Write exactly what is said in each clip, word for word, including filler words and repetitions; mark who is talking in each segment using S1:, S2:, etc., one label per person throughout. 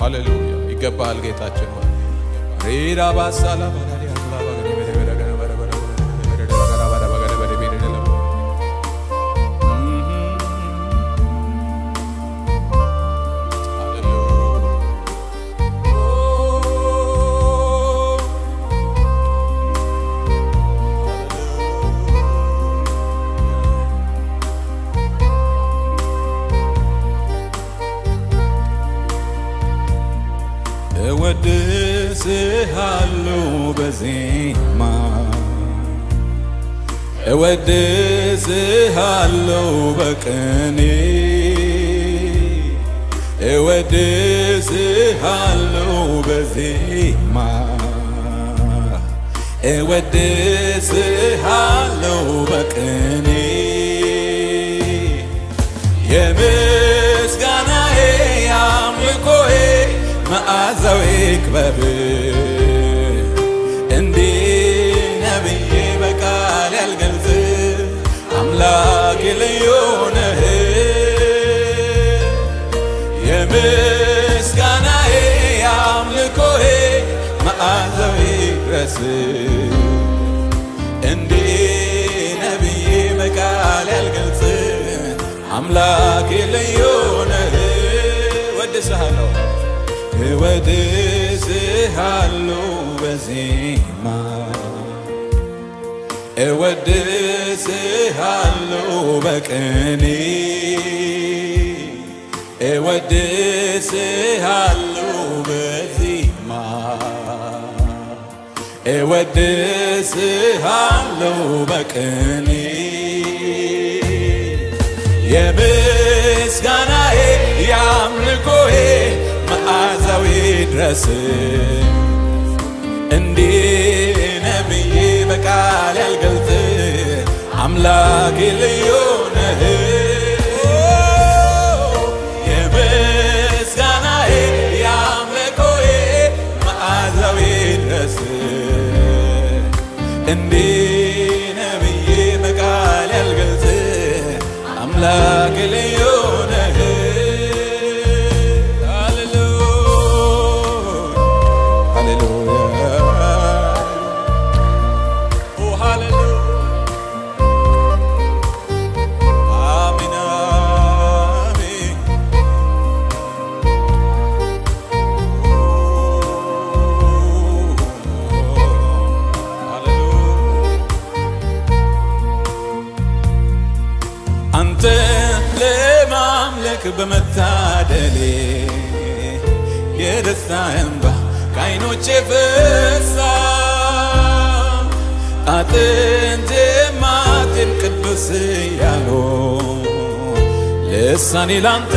S1: ሃሌሉያ ይገባል ጌታችን ሆይ ሬራ ባሳላ ባላዲ አላ ባገደ በረበረ ገበረ በረበረ ገበረ በገደ በረበረ ለለ እወድስሃለሁ በዜማ እወድስሃለሁ በቅኔ እወድስሃለሁ በዜማ እወድስሃለሁ በቅኔ የምስጋናዬ የአምልኮዬ መዓዛው ይክበር እንዴ ነብዬ በቃል ያልገልጽ አምላክ ልዩ ነህ የምስጋናዬ የአምልኮዬ መዓዛው ይድረስ እንዴ ነብዬ በቃል ያልገልጽ አምላክ ልዩ ነህ ወድስሃለሁ እወድስሃለሁ በዜማ እወድስሃለሁ በቅኔ እወድስሃለሁ በዜማ እወድስሃለሁ በቅኔ የምስጋናዬ የአምልኮዬ መዓዛው ይድረስ እንዴ ነብዬ በቃል ያልገልጽ አምላክ ልዩ ነህ የምስጋናዬ የአምልኮዬ መዓዛው ይድረስ እንዴ ነብዬ በቃል ያልገልጽ አምላክ ልዩ ነህ አንተ ለማምለክ በመታደሌ የደስታ እንባ ከዓይኖቼ ፈሳ አጥንቴ ማቴም ቅዱስ ያሉ ልሳኔ ላንተ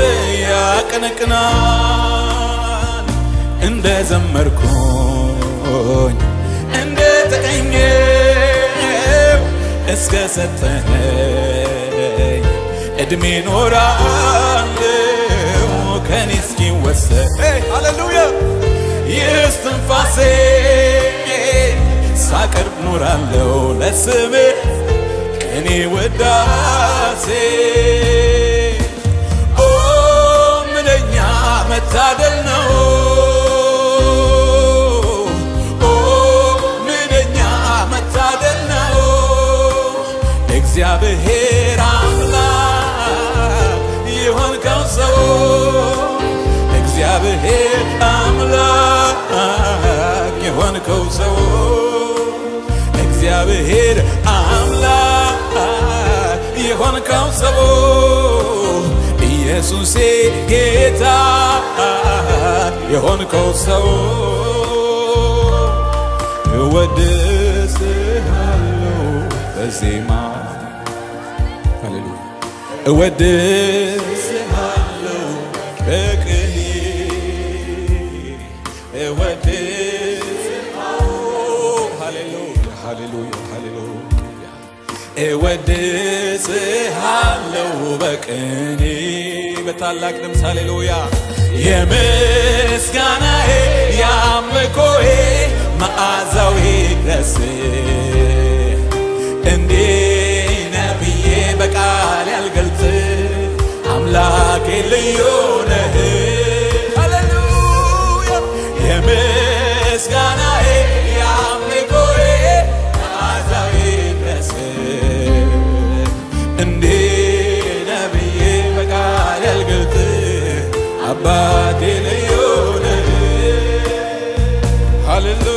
S1: ያቀነቅናል እንደ ዘመርኩኝ እንደ ተቀኘው እስከ ሰጠኸኝ እድሜ ኖራለሁ ከኔ እስኪወሰድ ሃሌሉያ የስትንፋሴ ሳቀርብ ኖራለሁ ለስምህ እኔ ወዳሴ ኦ ምንኛ መታደል ነው ኦ ምንኛ መታደል ነው እግዚአብሔር አምላክ የሆንከው ሰው እግዚአብሔር አምላክ የሆንከው ሰው እግዚአብሔር አምላክ የሆንከው ሰው ኢየሱስ ጌታ የሆንከው ሰው እወድስሃለሁ በዜማ ሃሌሉያ እወድስሃለሁ በቅኔ እወድስሃለሁ ሃሌሉያ ሃሌሉያ ሃሌሉያ እወድስሃለሁ በቅኔ በታላቅ ድምፅ ሃሌሉያ የምስጋናዬ የአምልኮዬ መዓዛው ይድረስ እንዴ ነብዬ በቃል ያልገልጽ አምላኬ ልዩ ነህ ሃሌሉያ አባቴ ልዩ ነህ ሃሌሉያ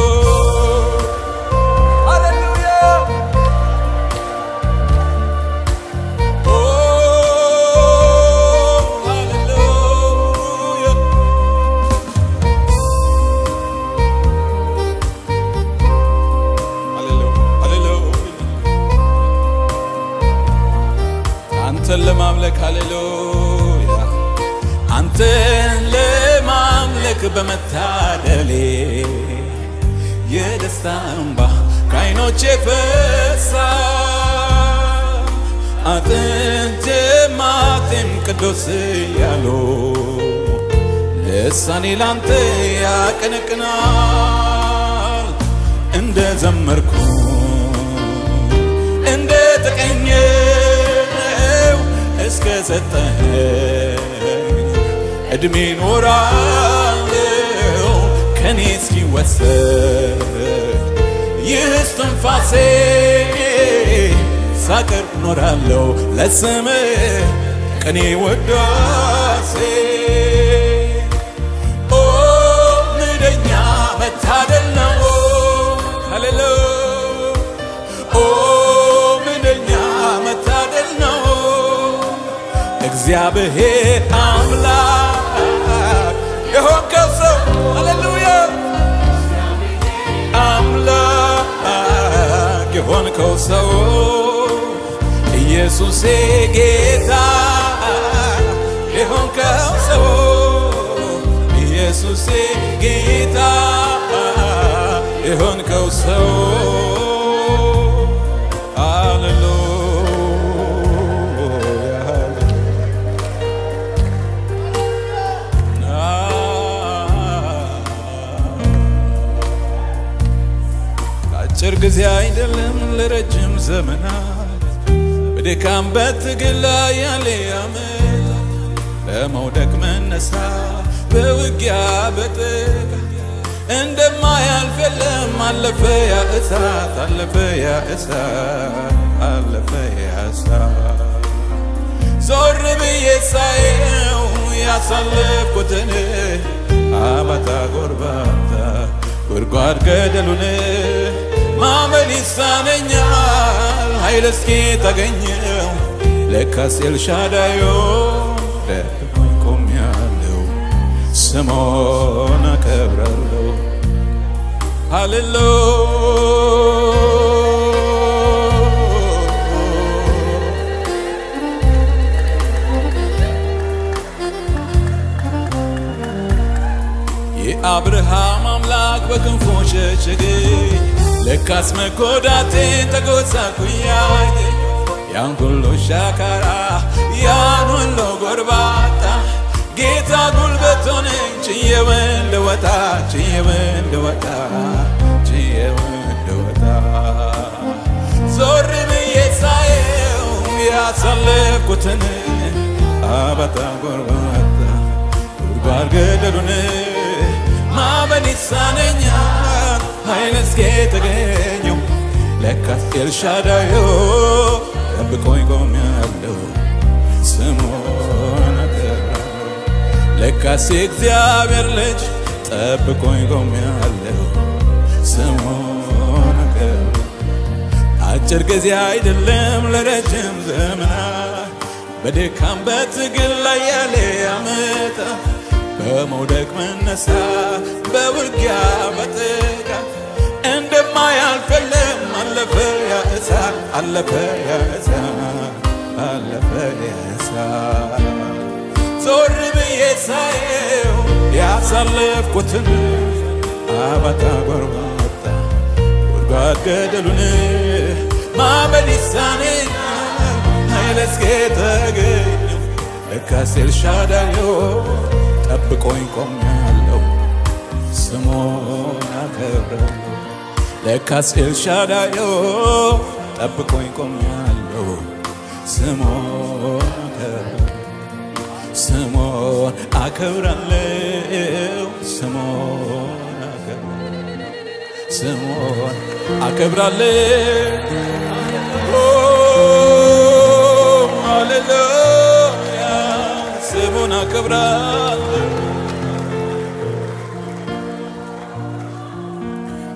S1: አንተን ለማምለክ ሃሌሉያ አንተን ለማምለክ በመታደሌ የደስታ እንባ ከዓይኖቼ ፈሳ አጥንቴም አጥንቴም ቅዱስ ያሉ ልሳኔ ላንተ ያቀነቅናል እንደ ዘመርኩ እንደ ተቀኘ እስከ ሰጠኸኝ እድሜ ኖራለሁ ከኔ እስኪወሰድ ይህስ ትንፋሴ ሳቀርብ ኖራለሁ ለስምህ ቅኔ ውዳሴ ኦ ምንኛ መታደል ነው ሃሌሉያ ኦ ምንኛ መታደል ነው እግዚአብሔር አምላክ የሆንከው ሰው ሃሌሉያ አምላክ የሆንከው ሰው ኢየሱስ ጌታ የሆንከው ሰው ኢየሱስ ጌታ የሆንከው ሰው ሃሌሉያ አጭር ጊዜ አይደለም ለረጅም ዘመናት በድካም በትግል ላይ ያለ ዓመታት በመውደቅ መነሳት በውጊያ በጥቃት እንደማያልፍ የለም አለፈ ያ እሳት አለፈ ያ እሳት አለፈ ያ እሳት ዞር ብዬ ሳየው ያሳለፍኩትን አባታ ጎርባታ ጉድጓድ ገደሉን ማመን ይሳነኛል ኃይል እስኪ ተገኘው ለካስ ኤልሻዳዮ ደግሞኝ ቆሜያለሁ ስሙን አከብራለሁ ሃሌሉያ የአብርሃም አምላክ በክንፉ ሸሸገኝ ለካስ መጎዳቴን ተጎሳኩያኝ ያን ሁሉ ሻካራ ያን ሁሉ ጎርባጣ ጌታ ጉልበት ሆነኝ ችዬው እንድወጣ ችዬው እንድወጣ ችዬው እንድወጣ ዞር ብዬ ሳየው ያሳለፍኩትን አባጣ ጎርባጣ ጉድጓድ ገደሉን ማመን ይሳነኛል ኃይል እስኪ ተገኘው ለካስ ኤልሻዳዮ ጠብቆኝ ቆሜያለሁ ስሙን አከብራለሁ ለካስ እግዚአብሔር ልጅ ጠብቆኝ ቆሜያለሁ ስሙን አከብራለሁ አጭር ጊዜ አይደለም ለረጅም ዘመናት በድካም በትግል ላይ ያለ ዓመታት በመውደቅ መነሳት በውጊያ በጥቃት እንደማያልፍ የለም አለፈ ያ እሳት አለፈ ያ እሳት አለፈ ያ እሳት ዞር ብዬ ሳየው ያሳለፍኩትን አባጣ ጎርባጣ ጉድጓድ ገደሉን ማመን ይሳነኛል ኃይል እስኪ ተገኘው ለካስ ኤልሻዳዮ ጠብቆኝ ቆሜያለሁ ስሙን አከብራለሁ ለካስ ኤልሻዳዮ ጠብቆኝ ቆሜያለሁ ስሙን አከብራለሁ ስሙን አከብራለሁ ስሙን አከብራለሁ ስሙን አከብራለሁ ሃሌሉያ ስሙን አከብራለሁ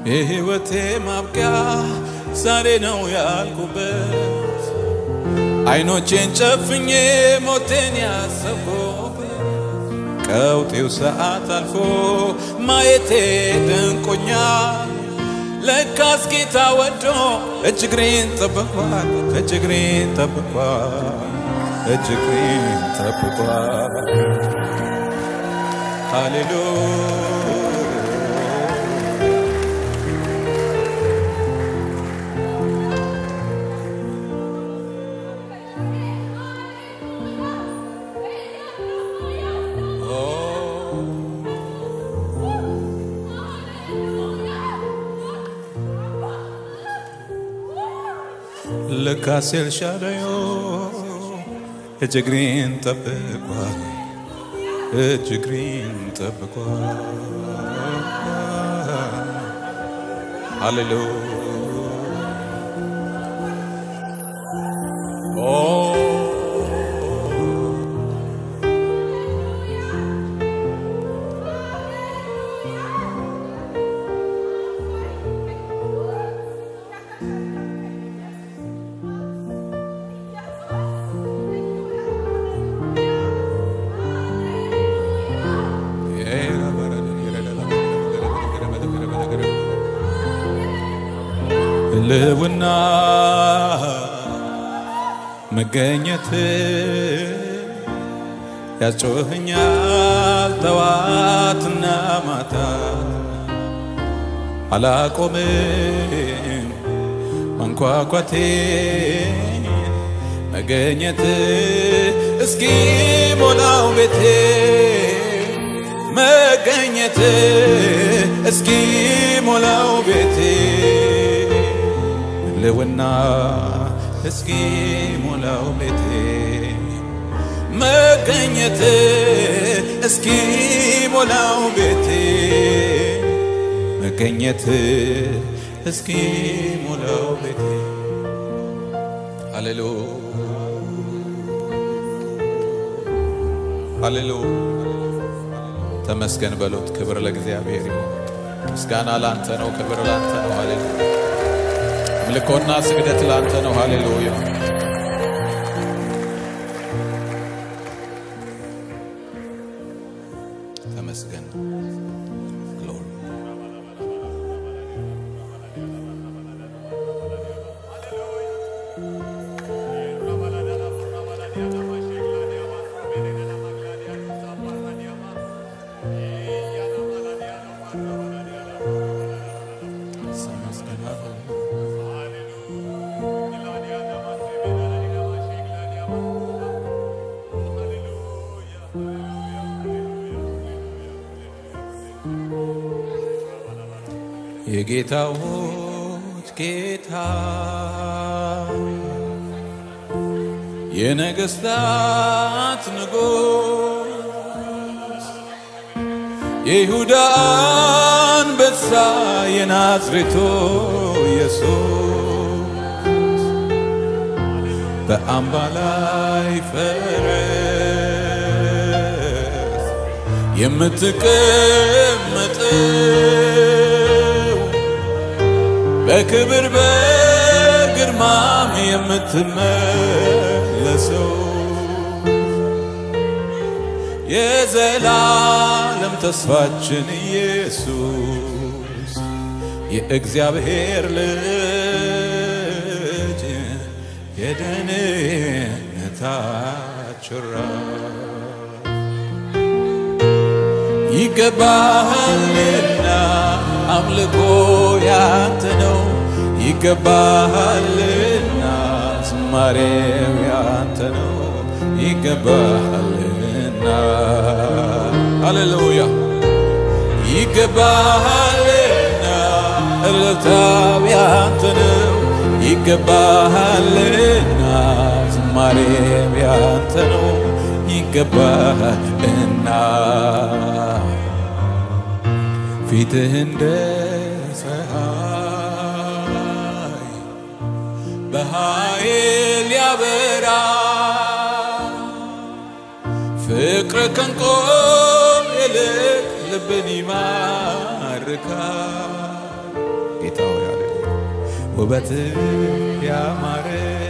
S1: የህይወቴ ማብቂያ ዛሬ ነው ያልኩበት አይኖቼን ጨፍኜ ሞቴን ያሰብኩበት ቀውጤው ሰዓት አልፎ ማየቴ ደንቆኛል ለካስ ጌታ ወዶ እጅግሬን ጠብቋል እጅግሬን ጠብቋል እጅግሬን ጠብቋል ሃሌሉያ ለካስ ኤልሻዳይ እጅግሬን ጠብቋል እጅግሬን ጠብቋል ሃሌሉያ ኦ ልውና መገኘት ያስጮኸኛል ጠዋትና ማታ አላቆምም ማንኳኳቴ መገኘት እስኪ ሞላው ቤቴ መገኘት እስኪ ሞላው ቤቴ ልውና እስኪ ሞላው ቤቴ መገኘት እስኪ ሞላው ቤቴ መገኘት እስኪ ሞላው ቤቴ ሃሌሉያ ሃሌሉያ ተመስገን በሉት ክብር ለእግዚአብሔር ይሁን ምስጋና ላንተ ነው ክብር ላንተ ነው ሃሌሉያ ልኮና ስግደት ላንተ ነው ሃሌሉያ ተመስገን ግሎሪ የጌታዎች ጌታ የነገስታት ንጉስ የይሁዳ አንበሳ የናዝሬቱ ኢየሱስ በአምባ ላይ ፈረስ የምትቀመጥ በክብር በግርማም የምትመለሰው የዘላለም ተስፋችን ኢየሱስ የእግዚአብሔር ልጅ የደህንነታችን ራስ ይገባሃልና አምልኮ ያንተ ነው ይገባሃልና ዝማሬው ያንተ ነው ይገባሃልና ሃሌሉያ ይገባሃልና እልልታው ያንተ ነው ይገባሃልና ዝማሬው ያንተ ነው ይገባሃልና ፊትህ እንደ ፀሐይ በኃይል ያበራ ፍቅር ከንቆ ይልቅ ልብን ይማርካል ጌታ ሆይ ሃሌሉያ ውበት ያማረ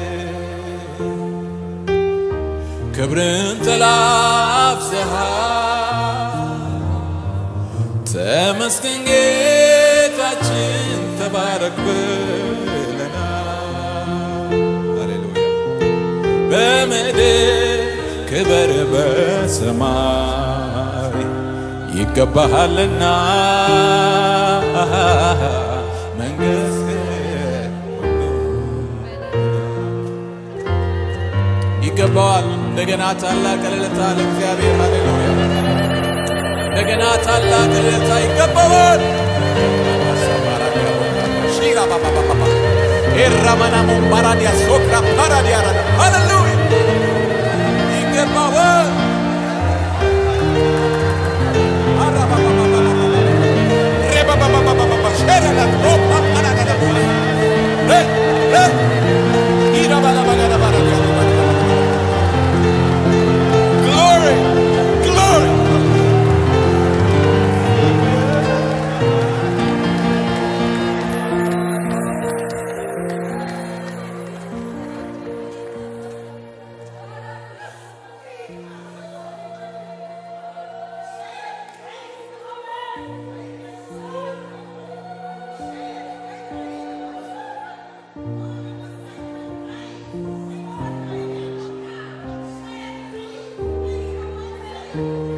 S1: ክብርን ተላብሰሃል ተመስገን ጌታችን ተባረክ ብለናል ሃሌሉያ በምድር ክብር በሰማይ ይገባሃልና መንግሥት ይገባዋል እንደገና ታላቅ እልልታ ለእግዚአብሔር ሃሌሉያ እንደገና ታላቅ እልልታ ይገባዋል ሺራ ባባ ባባ ኤራማና ሞምባራዲያ ሶክራ ፓራዲያ ሃሌሉያ ይገባዋል አራባ ባባ ረባ ባባ ባባ ሸራላ ሮፓ አናጋዳ ረ ረ ኢራባ ባባ ባባ ባራዲያ glory glory
S2: you.